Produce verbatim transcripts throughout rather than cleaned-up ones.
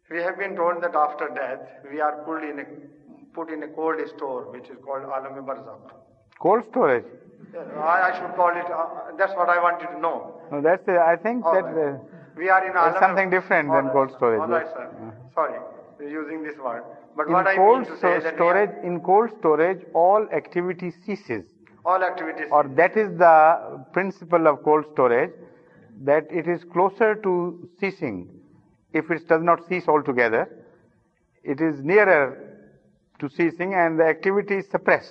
We have been told that after death, we are put in a, put in a cold store, which is called Alam-e Barzakh. Cold storage? I, I should call it, uh, that's what I wanted to know. No, that's, uh, I think All that right. uh, we are in that's something different than right, cold storage. All yes. right, sir. Uh. Sorry, using this word. But In what I cold mean to say that storage, are, in cold storage, all activity ceases. All activities. Or that is the principle of cold storage, that it is closer to ceasing. If it does not cease altogether, it is nearer to ceasing and the activity is suppressed.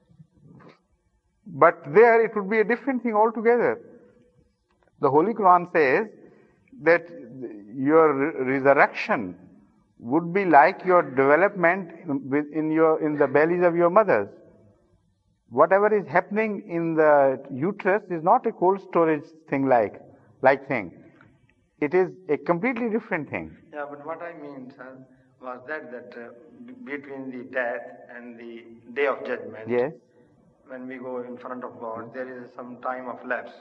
But there it would be a different thing altogether. The Holy Quran says that your resurrection would be like your development in, your, in the bellies of your mothers. Whatever is happening in the uterus is not a cold storage thing like, like thing. It is a completely different thing. Yeah, but what I mean, sir, was that that uh, between the death and the day of judgment, yes, when we go in front of God, there is some time of lapse.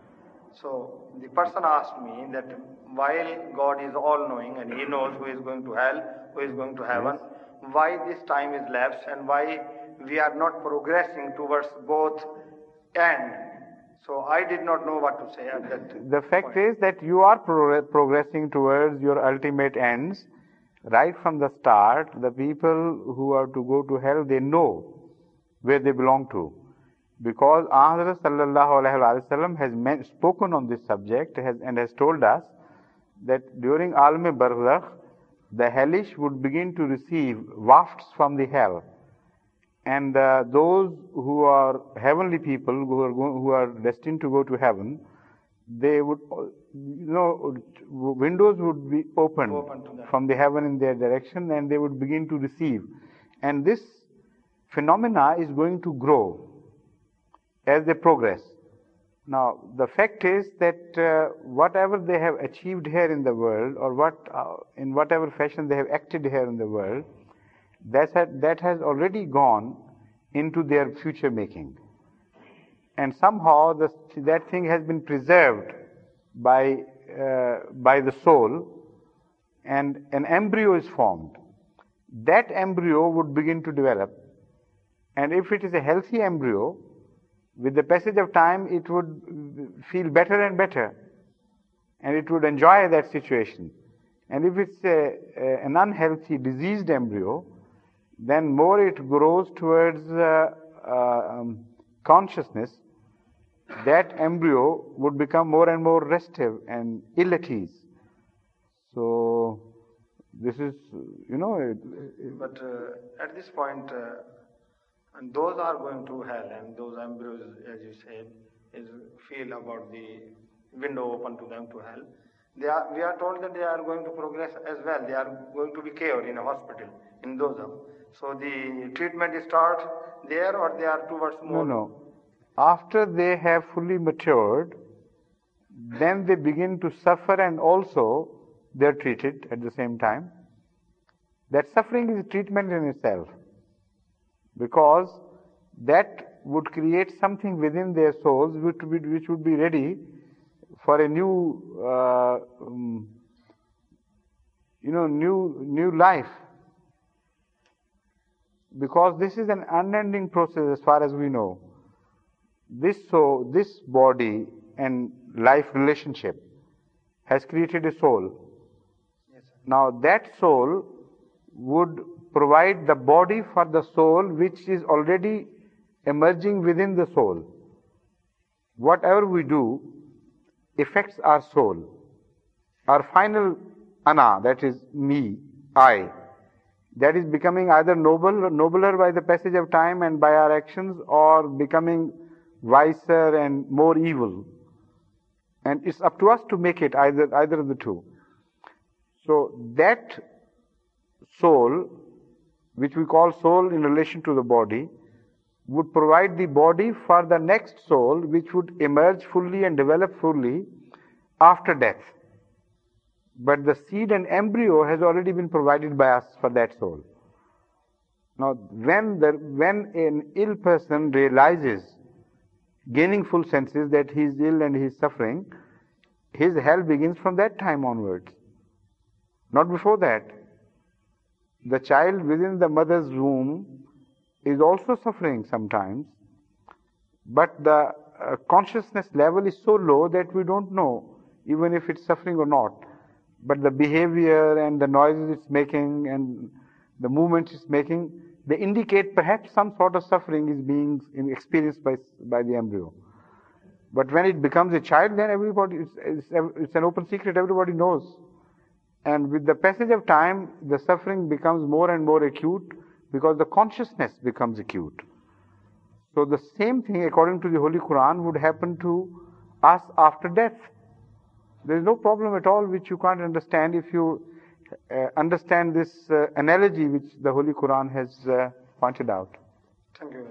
So the person asked me that while God is all-knowing and He knows who is going to hell, who is going to heaven, yes, why this time is lapsed and why we are not progressing towards both ends. So I did not know what to say at that The fact point. is that you are pro progressing towards your ultimate ends. Right from the start, the people who are to go to hell, they know where they belong to. Because Hazrat Sallallahu Alaihi Wasallam has spoken on this subject has, and has told us that during Alam-e Barzakh, the hellish would begin to receive wafts from the hell. And uh, those who are heavenly people, who are, go, who are destined to go to heaven, they would, you know, windows would be opened Open from the heaven in their direction and they would begin to receive. And this phenomena is going to grow as they progress. Now, the fact is that uh, whatever they have achieved here in the world, or what, uh, in whatever fashion they have acted here in the world, that, had, that has already gone into their future making. And somehow the, that thing has been preserved by, uh, by the soul, and an embryo is formed. That embryo would begin to develop. And if it is a healthy embryo, with the passage of time, it would feel better and better, and it would enjoy that situation. And if it's a, a, an unhealthy, diseased embryo, then more it grows towards uh, uh, um, consciousness, that embryo would become more and more restive and ill at ease. So, this is, you know... It, it, but uh, at this point, uh, and those are going to hell, and those embryos, as you said, is feel about the window open to them to hell. They are, we are told that they are going to progress as well. They are going to be cured in a hospital, in those. So the treatment starts there, or they are towards more? No, no. After they have fully matured, then they begin to suffer, and also they are treated at the same time. That suffering is a treatment in itself, because that would create something within their souls which would be, which would be ready for a new, uh, um, you know, new new life. Because this is an unending process as far as we know. This so this body and life relationship has created a soul. Yes, sir. Now that soul would provide the body for the soul which is already emerging within the soul. Whatever we do affects our soul. Our final ana, that is me, I, that is becoming either noble, nobler by the passage of time and by our actions, or becoming wiser and more evil. And it's up to us to make it either, either of the two. So that soul, which we call soul in relation to the body, would provide the body for the next soul, which would emerge fully and develop fully after death. But the seed and embryo has already been provided by us for that soul. Now, when, the, when an ill person realizes, gaining full senses that he is ill and he is suffering, his hell begins from that time onwards, not before that. the child within the mother's womb is also suffering sometimes, but the uh, consciousness level is so low that we don't know even if it's suffering or not. But the behavior and the noises it's making and the movements it's making, they indicate perhaps some sort of suffering is being experienced by, by the embryo. But when it becomes a child, then everybody, it's, it's, it's an open secret, everybody knows. And with the passage of time, the suffering becomes more and more acute because the consciousness becomes acute. So the same thing, according to the Holy Quran, would happen to us after death. There is no problem at all which you can't understand if you uh, understand this uh, analogy which the Holy Quran has uh, pointed out. Thank you.